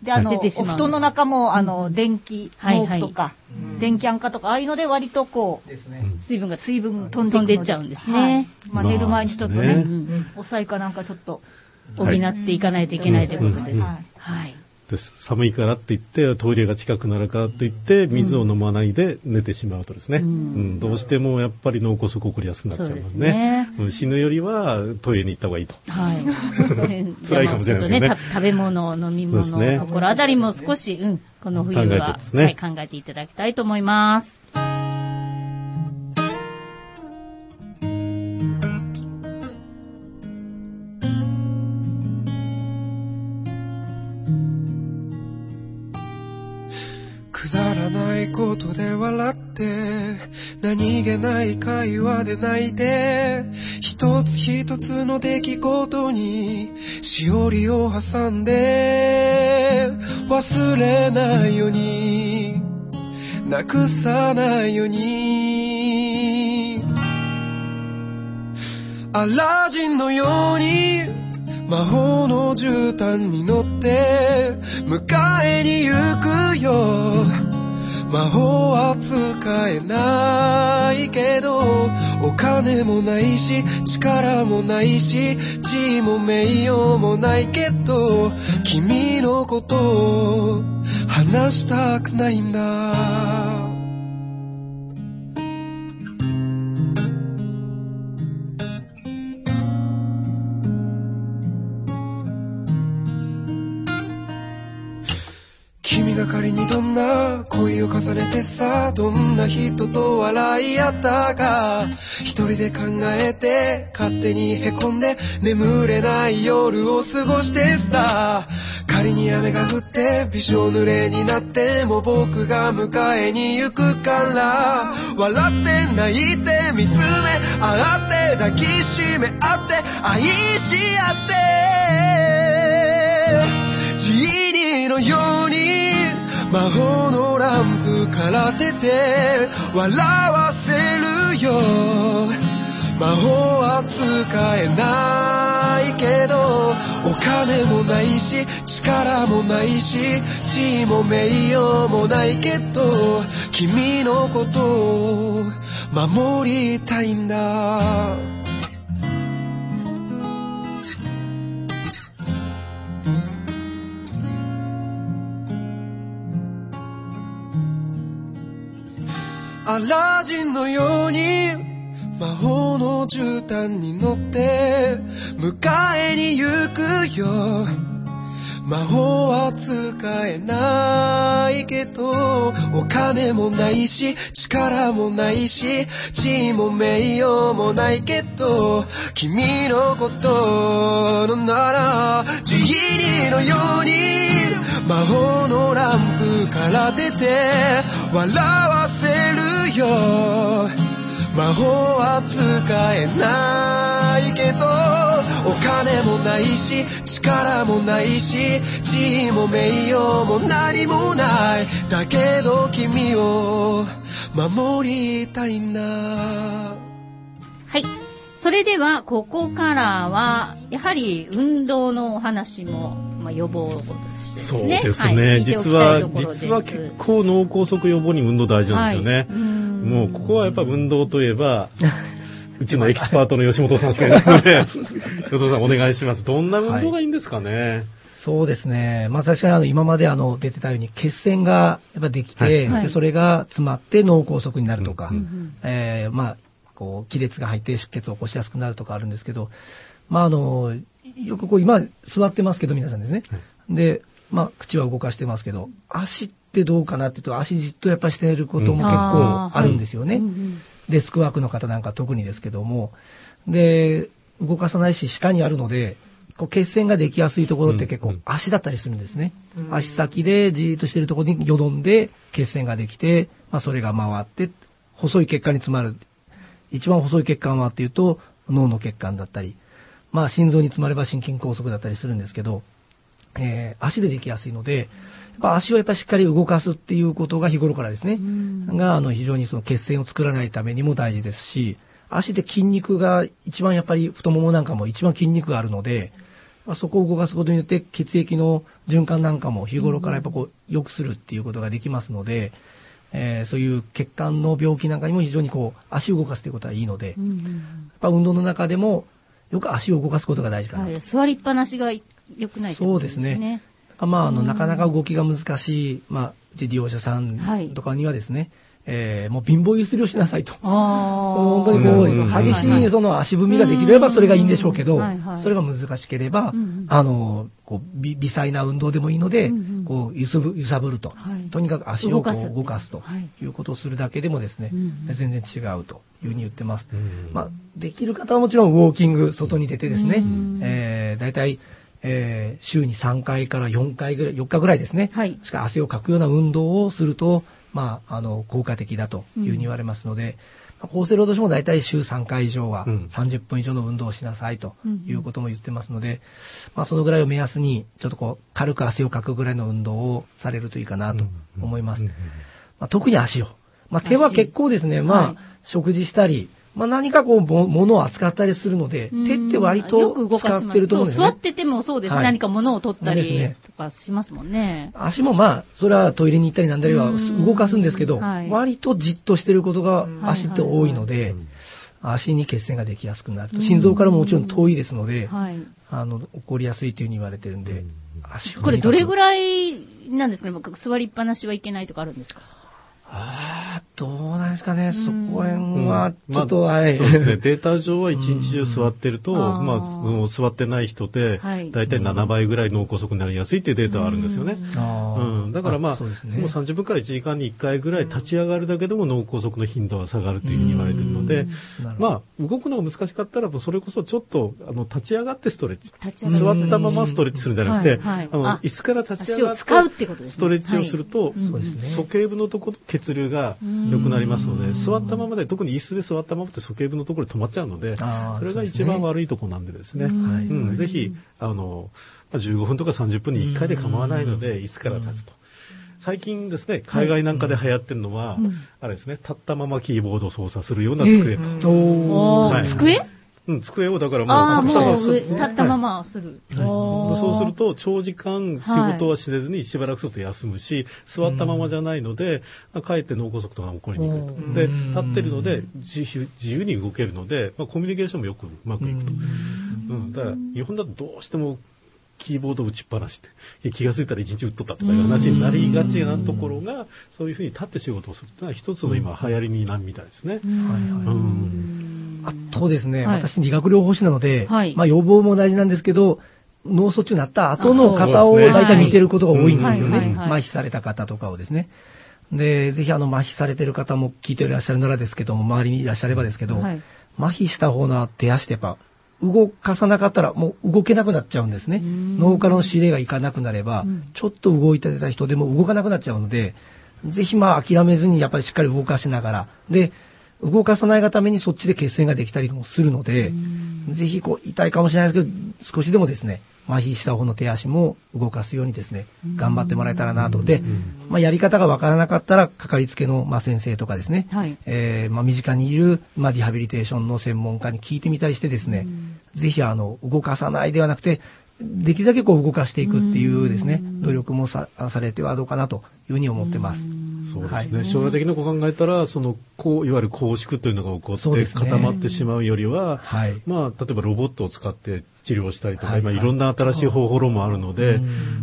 Speaker 6: で、お布団の中も、電気毛布とか、電気安価とか、ああいうので割とこう、水分飛んでっちゃうんですね。まあ、寝る前にちょっとね、おさいかなんかちょっと
Speaker 1: 補っていかないといけないということです。はい。
Speaker 2: 寒いからって言ってトイレが近くなるからって言って水を飲まないで寝てしまうとですね、どうしてもやっぱり脳梗塞起こりやすくなっちゃいますね。死ぬよりはトイレに行った方がいいと。はい。辛いかもしれないですね。
Speaker 1: 食べ物、飲み物のところあたりも少し、この冬は考えていただきたいと思います。
Speaker 7: ことで笑って何気ない会話で泣いて一つ一つの出来事にしおりを挟んで忘れないようになくさないようにアラジンのように魔法の絨毯に乗って迎えに行くよ魔法は使えないけどお金もないし力もないし地位も名誉もないけど君のことを話したくないんだ君が仮にどんな恋を重ねてさどんな人と笑い合ったか一人で考えて勝手にへこんで眠れない夜を過ごしてさ仮に雨が降ってびしょ濡れになっても僕が迎えに行くから笑って泣いて見つめ合って抱きしめ合って愛し合ってジーニーのように魔法のランプから出て笑わせるよ魔法は使えないけどお金もないし力もないし地位も名誉もないけど君のことを守りたいんだアラジンのように魔法の絨毯に乗って迎えに行くよ魔法は使えないけどお金もないし力もないし地位も名誉もないけど君のことのならジーニーのように魔法のランプから出て笑わせるよ魔法は使えないけどお金もないし力もないし地位も名誉も何もないだけど君を守りたいんだは
Speaker 1: いそれではここからはやはり運動のお話も、予防
Speaker 2: そうですね、実は結構脳梗塞予防に運動大事なんですよね、もうここはやっぱ運動といえばうちのエキスパートの吉本さんしかいないので吉本さんお願いします。どんな運動がいいんですかね。
Speaker 8: そうですね、確かに今まで出てたように血栓がやっぱできて、でそれが詰まって脳梗塞になるとか、こう亀裂が入って出血を起こしやすくなるとかあるんですけど、よく今座ってますけど皆さんですね、で口は動かしてますけど足ってどうかなっていうと足じっとやっぱりしてることも結構あるんですよね、デスクワークの方なんか特にですけどもで動かさないし下にあるのでこう血栓ができやすいところって結構足だったりするんですね、足先でじーっとしてるところによどんで血栓ができて、それが回って細い血管に詰まる一番細い血管はっていうと脳の血管だったり、心臓に詰まれば心筋梗塞だったりするんですけど足でできやすいので、やっぱ足をやっぱりしっかり動かすっていうことが日頃からですね、が非常にその血栓を作らないためにも大事ですし、足で筋肉が一番やっぱり太ももなんかも一番筋肉があるので、 そこを動かすことによって血液の循環なんかも日頃からやっぱ良くするっていうことができますので、そういう血管の病気なんかにも非常に足を動かすということはいいので、やっぱ運動の中でもよく足を動かすことが大事かな。
Speaker 1: 座りっぱなしが良くないということですね。そうですね。
Speaker 8: なかなか動きが難しい、利用者さんとかにはですね、もう貧乏ゆすりをしなさいと。本当に激しいその足踏みができればそれがいいんでしょうけど、それが難しければ、微細な運動でもいいので、揺さぶると。とにかく足を動かすということをするだけでもですね、全然違うというふうに言ってます。できる方はもちろんウォーキング、外に出てですね、だいたい週に3回から4回ぐらい、4日ぐらいですね、しか汗をかくような運動をすると、効果的だというふうに言われますので、厚生労働省もだいたい週3回以上は30分以上の運動をしなさいということも言ってますので、そのぐらいを目安に、ちょっと軽く汗をかくぐらいの運動をされるといいかなと思います。特に足を。手は結構ですね、食事したり、何か物を扱ったりするので、手って割と使ってると思うんですね。
Speaker 1: 座っててもそうですね。何か物を取ったりとかしますもんね。
Speaker 8: 足もそれはトイレに行ったりなんだりは動かすんですけど、割とじっとしてることが足って多いので、足に血栓ができやすくなると。心臓からももちろん遠いですので、起こりやすいというふうに言われてるんで、足を。
Speaker 1: これどれぐらいなんですかね。座りっぱなしはいけないとかあるんですか？
Speaker 8: どうなんですかね、そこら辺は、ちょっと、
Speaker 2: そうですね、データ上は一日中座ってると、座ってない人で、だいたい7倍ぐらい脳梗塞になりやすいっていうデータはあるんですよね。だからもう30分から1時間に1回ぐらい立ち上がるだけでも脳梗塞の頻度は下がるというふうに言われているので、動くのが難しかったら、それこそちょっと、立ち上がってストレッチ。座ったままストレッチするんじゃなくて、椅子から立ち上がって、ストレッチをすると、鼠径部のところ、血流が良くなりますので、座ったままで、特に椅子で座ったままって鼠径部のところで止まっちゃうので、それが一番悪いところなんでですね、ぜひ、15分とか30分に1回で構わないので、椅子から立つと。最近ですね、海外なんかで流行ってるのは、あれですね、立ったままキーボードを操作するような机と。
Speaker 1: 机？
Speaker 2: 机をだからもう
Speaker 1: 立ったままする。
Speaker 2: そうすると長時間仕事はしれずにしばらくすると休むし、座ったままじゃないので、かえって脳梗塞とか起こりにくいと。で、立ってるので自由に動けるので、コミュニケーションもよくうまくいくと。だから日本だとどうしてもキーボード打ちっぱなしで、気がついたら一日打っとったとかいう話になりがちなところが、そういうふうに立って仕事をするというのは一つの今流行りになるみたいですね。
Speaker 8: あとですね、私理学療法士なので、予防も大事なんですけど、脳卒中になった後の方を大体見てることが多いんですよね。麻痺された方とかをですね。で、ぜひ麻痺されてる方も聞いていらっしゃるならですけども、周りにいらっしゃればですけど、麻痺した方の手足ってやっぱ、動かさなかったらもう動けなくなっちゃうんですね。脳からの指令がいかなくなれば、ちょっと動いてた人でも動かなくなっちゃうので、ぜひ諦めずにやっぱりしっかり動かしながら、で、動かさないがためにそっちで血栓ができたりもするので、ぜひ痛いかもしれないですけど、少しでもですね、麻痺した方の手足も動かすようにですね、頑張ってもらえたらなと。で、やり方がわからなかったら、かかりつけの先生とかですね、身近にいるリハビリテーションの専門家に聞いてみたりしてですね、ぜひ動かさないではなくて、できるだけ動かしていくっていうですね、努力もされてはどうかなというふうに思ってます。
Speaker 2: そうですね。将来的なことを考えたら、いわゆる拘縮というのが起こって固まってしまうよりは、例えばロボットを使って治療したりとか、今いろんな新しい方法論もあるので、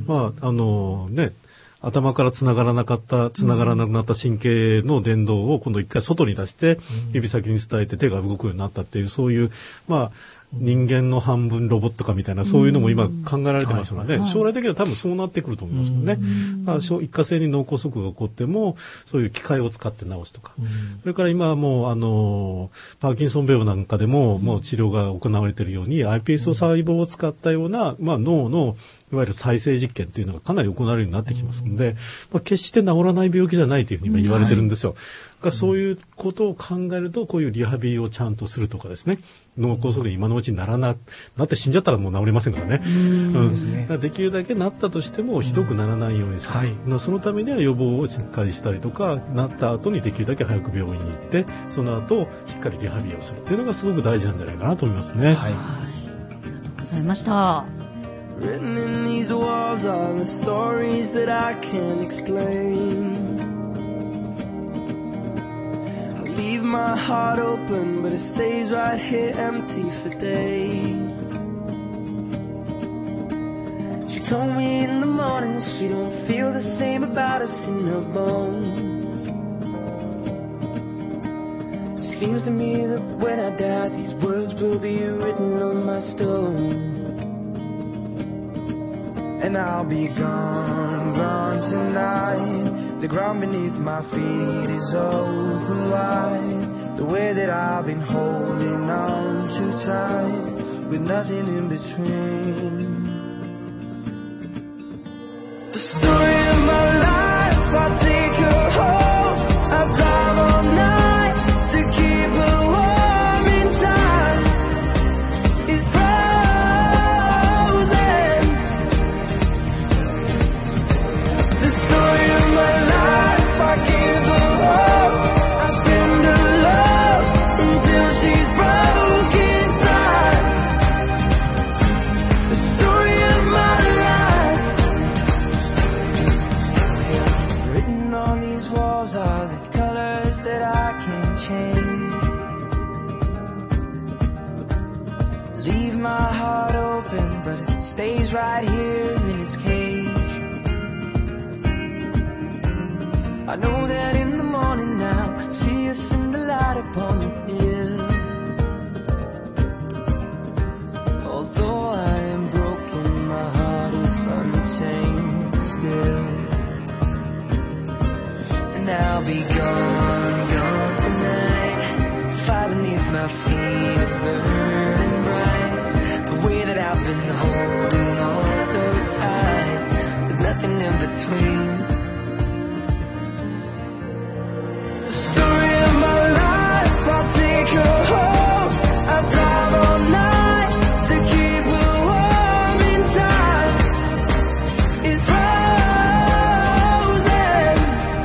Speaker 2: 頭から繋がらなくなった神経の伝導を今度一回外に出して、指先に伝えて手が動くようになったっていう、そういう、人間の半分ロボットかみたいな、そういうのも今考えられてますので、将来的には多分そうなってくると思いますもんね。一過性に脳梗塞が起こっても、そういう機械を使って治すとか。それから今はもう、パーキンソン病なんかでも、もう治療が行われているように、iPS 細胞を使ったような、脳の、いわゆる再生実験というのがかなり行われるようになってきますので、決して治らない病気じゃないというふうに今言われてるんですよ。そういうことを考えると、こういうリハビリをちゃんとするとかですね、脳梗塞に今のうちになって死んじゃったらもう治りませんからね。できるだけなったとしてもひどくならないようにする。そのためには予防をしっかりしたりとか、なった後にできるだけ早く病院に行って、その後しっかりリハビリをするっていうのがすごく大事なんじゃないかなと思いますね。
Speaker 1: ありがとうございました。
Speaker 7: Written in these walls are the stories that I can't explain. I leave my heart open, but it stays right here empty for days. She told me in the morning she don't feel the same about us in her bones. Seems to me that when I die, these words will be written on my stone. And I'll be gone, gone tonight. The ground beneath my feet is open wide. The way that I've been holding on too tight, with nothing in between. The story of my life, I take her home. I drive all night to keep her warm in time. It's frozen. The story of my life, I give her hope. I spend her love until she's broken inside. The story of my life. Written on these walls are the colors that I can't change. Leave my heart open, but it stays right here in its cage. I know that in the morning now, see us in the light upon the hill. Although I am broken, my heart is untamed still. And I'll be gone, gone tonight. Fire beneath my feet is burning bright. The way that I've been holding on so tight, with nothing in between. The story of my life, I'll take her home. I drive all night to keep her warm in time. It's frozen.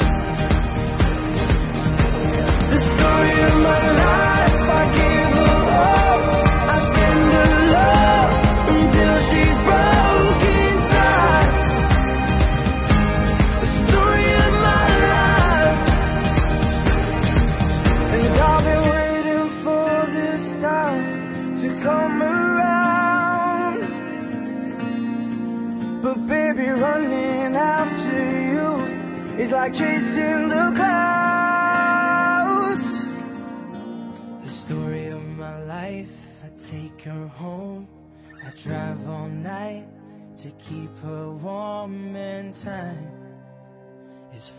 Speaker 7: The story of my life, I give her hope. I spend her love until she's broken inside. The story of my life. And I've been waiting for this time to come around. But baby, running after you is like chasing the clouds. The story of my life, I take her home. I drive all night to keep her warm and time is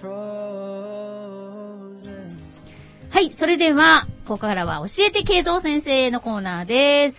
Speaker 7: frozen.
Speaker 1: はい、それでは、ここからは教えて慶三先生のコーナーです。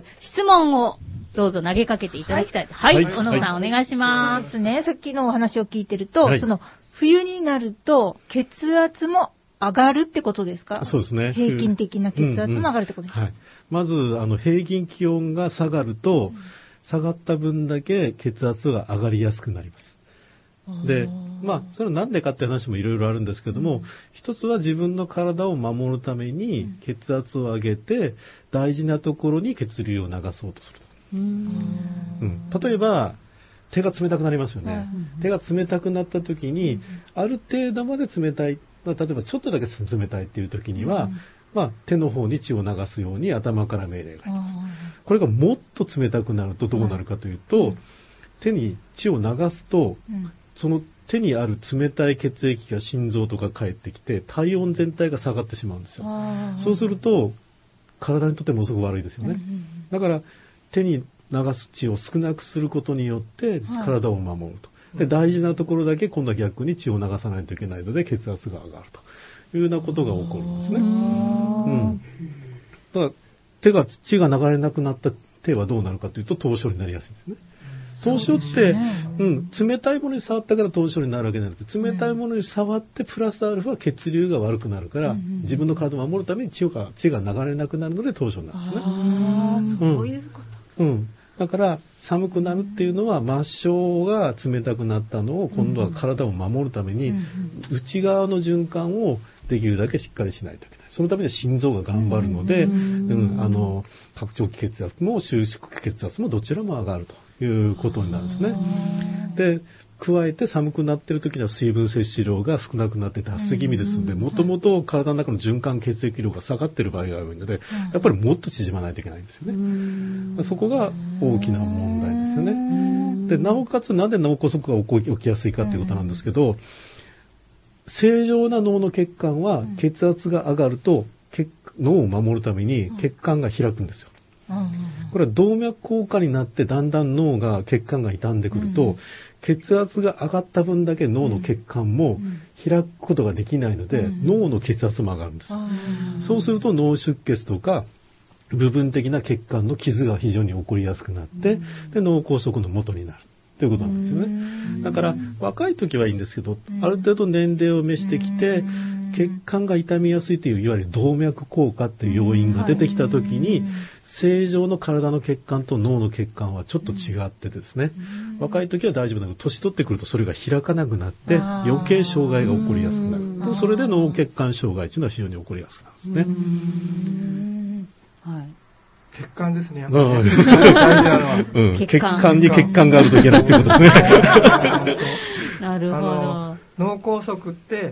Speaker 1: 質問をどうぞ投げかけていただきたい。はい、小野さん、お願いしま。
Speaker 6: ですすね。さっきのお話を聞いてると、
Speaker 2: はい
Speaker 6: その冬になると血圧も上がるってことですか？
Speaker 2: そうですね。
Speaker 6: 平均的な血圧も上がるってことですか？
Speaker 2: はい。まず、平均気温が下がると、下がった分だけ血圧が上がりやすくなります。で、それはなんでかって話もいろいろあるんですけども、一つは自分の体を守るために血圧を上げて、大事なところに血流を流そうとすると。例えば、手が冷たくなりますよね。手が冷たくなった時に、ある程度まで冷たい、例えばちょっとだけ冷たいっていう時には、手の方に血を流すように頭から命令があります。これがもっと冷たくなるとどうなるかというと、手に血を流すと、その手にある冷たい血液が心臓とか帰ってきて、体温全体が下がってしまうんですよ。そうすると、体にとってものすごく悪いですよね。だから、手に流す血を少なくすることによって体を守ると。で、大事なところだけ今度は逆に血を流さないといけないので血圧が上がるというようなことが起こるんですね。だから血が流れなくなった手はどうなるかというと凍傷になりやすいんですね。凍傷って、冷たいものに触ったから凍傷になるわけじゃなくて、冷たいものに触ってプラスアルファ血流が悪くなるから、自分の体を守るために血が流れなくなるので凍傷になるんですね。
Speaker 6: そういうこと。
Speaker 2: だから寒くなるっていうのは末梢が冷たくなったのを今度は体を守るために内側の循環をできるだけしっかりしないといけない。そのために心臓が頑張るので、拡張器血圧も収縮器血圧もどちらも上がるということになるんですね。で、加えて寒くなっている時には水分摂取量が少なくなって脱水気味ですので、もともと体の中の循環血液量が下がっている場合が多いので、やっぱりもっと縮まないといけないんですよね。そこが大きな問題ですよね。で、なおかつなんで脳梗塞が起きやすいかということなんですけど、正常な脳の血管は血圧が上がると脳を守るために血管が開くんですよ。これは動脈硬化になってだんだん脳が血管が傷んでくると、血圧が上がった分だけ脳の血管も開くことができないので、脳の血圧も上がるんです。そうすると脳出血とか部分的な血管の傷が非常に起こりやすくなって、で脳梗塞の元になるということなんですよね。だから若い時はいいんですけど、ある程度年齢を召してきて血管が傷みやすいといういわゆる動脈硬化っていう要因が出てきた時に、正常の体の血管と脳の血管はちょっと違っててですね、若い時は大丈夫だけど年取ってくるとそれが開かなくなって余計障害が起こりやすくなる。それで脳血管障害というのは非常に起こりやすくなるんですね。
Speaker 3: 血管ですね。
Speaker 2: 血管に血管があるといけないっていうことですね。
Speaker 1: なるほど。
Speaker 3: 脳梗塞って、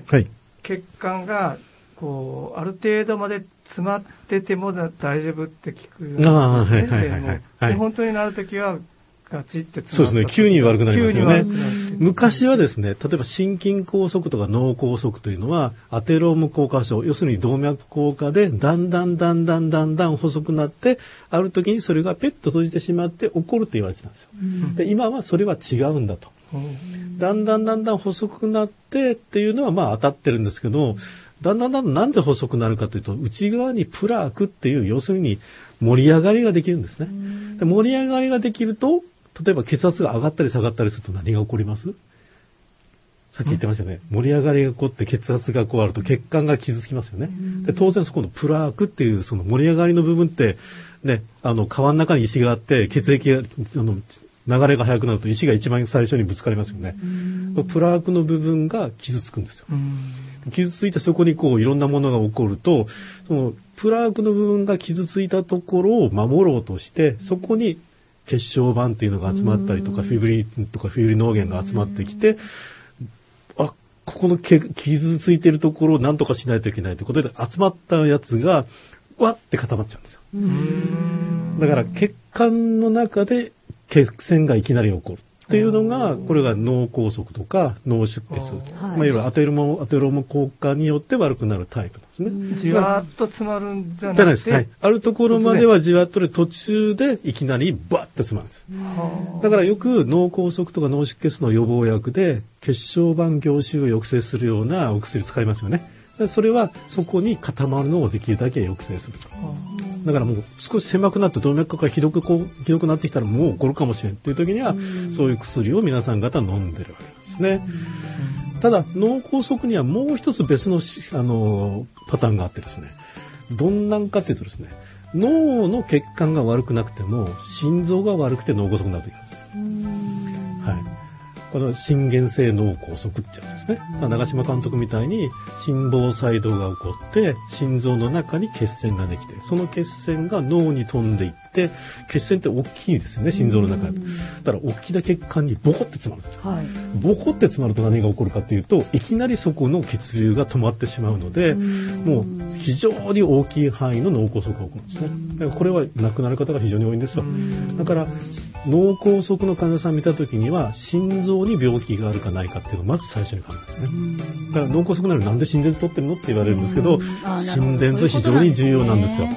Speaker 3: 血管がこうある程度まで詰まってても大丈夫って聞くようですね。本当になるときはガチって詰まった。
Speaker 2: そうですね。急に悪くなりますよね。昔はですね、例えば心筋梗塞とか脳梗塞というのはアテローム硬化症、要するに動脈硬化でだんだん細くなって、ある時にそれがペッと閉じてしまって起こると言われてたんですよ。で、今はそれは違うんだと。だんだん細くなってっていうのはまあ当たってるんですけど、だんだんなんで細くなるかというと、内側にプラークっていう要するに盛り上がりができるんですね。で、盛り上がりができると、例えば血圧が上がったり下がったりすると何が起こります？さっき言ってましたね。盛り上がりが起こって血圧がこうあると血管が傷つきますよね。で、当然そこのプラークっていうその盛り上がりの部分ってね、川の中に石があって血液が流れが速くなると石が一番最初にぶつかりますよね。プラークの部分が傷つくんですよ。傷ついてそこにこういろんなものが起こると、そのプラークの部分が傷ついたところを守ろうとして、そこに血小板っていうのが集まったりとか、フィブリンとかフィブリノーゲンが集まってきて、ここの傷ついてるところを何とかしないといけないということで集まったやつがわって固まっちゃうんですよ。だから血管の中で血栓がいきなり起こるっていうのが、これが脳梗塞とか脳出血、いわゆるアテローム硬化によって悪くなるタイプなんですね。
Speaker 3: じわーっと詰まるんじゃなくて、
Speaker 2: あるところまではじわっとで途中でいきなりバッと詰まるんです。だからよく脳梗塞とか脳出血の予防薬で血小板凝集を抑制するようなお薬使いますよね。それはそこに固まるのをできるだけ抑制すると。だからもう少し狭くなって動脈がひどくなってきたらもう起こるかもしれんっていう時にはそういう薬を皆さん方飲んでるわけですね。ただ脳梗塞にはもう一つ別のパターンがあってですね、どんなんかっていうとですね、脳の血管が悪くなくても心臓が悪くて脳梗塞になる時なんです。はい。この心原性脳梗塞ってやつですね。長嶋監督みたいに心房細動が起こって心臓の中に血栓ができて、その血栓が脳に飛んでいって、血栓って大きいですよね、心臓の中に。だから大きな血管にボコって詰まるんですよ。ボコって詰まると何が起こるかっていうと、いきなりそこの血流が止まってしまうので、もう非常に大きい範囲の脳梗塞が起こるんですね。だからこれは亡くなる方が非常に多いんですよ。だから脳梗塞の患者さん見たときには心臓に病気があるかないかっていうのをまず最初に考えますね。だから脳梗塞なのになんで心電図取ってるのって言われるんですけど、心電図非常に重要なんですよ。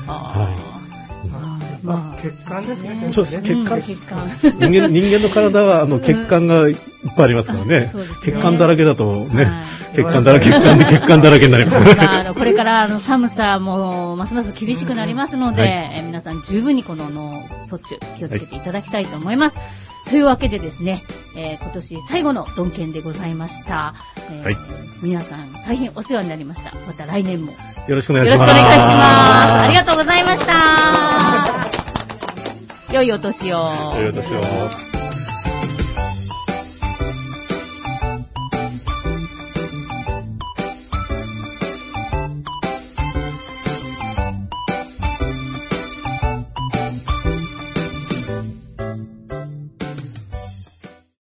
Speaker 3: 血管ですね。
Speaker 2: そうです。血管。人間の体は血管がいっぱいありますからね。血管だらけだとね、血管だらけになります。
Speaker 1: これから寒さもますます厳しくなりますので、皆さん十分にこの脳卒中気をつけていただきたいと思います。というわけでですね、今年最後のドンケンでございました。皆さん大変お世話になりました。また来年も
Speaker 2: よろしくお願いします。
Speaker 1: ありがとうございました。良いお年を。
Speaker 2: 良いお年を。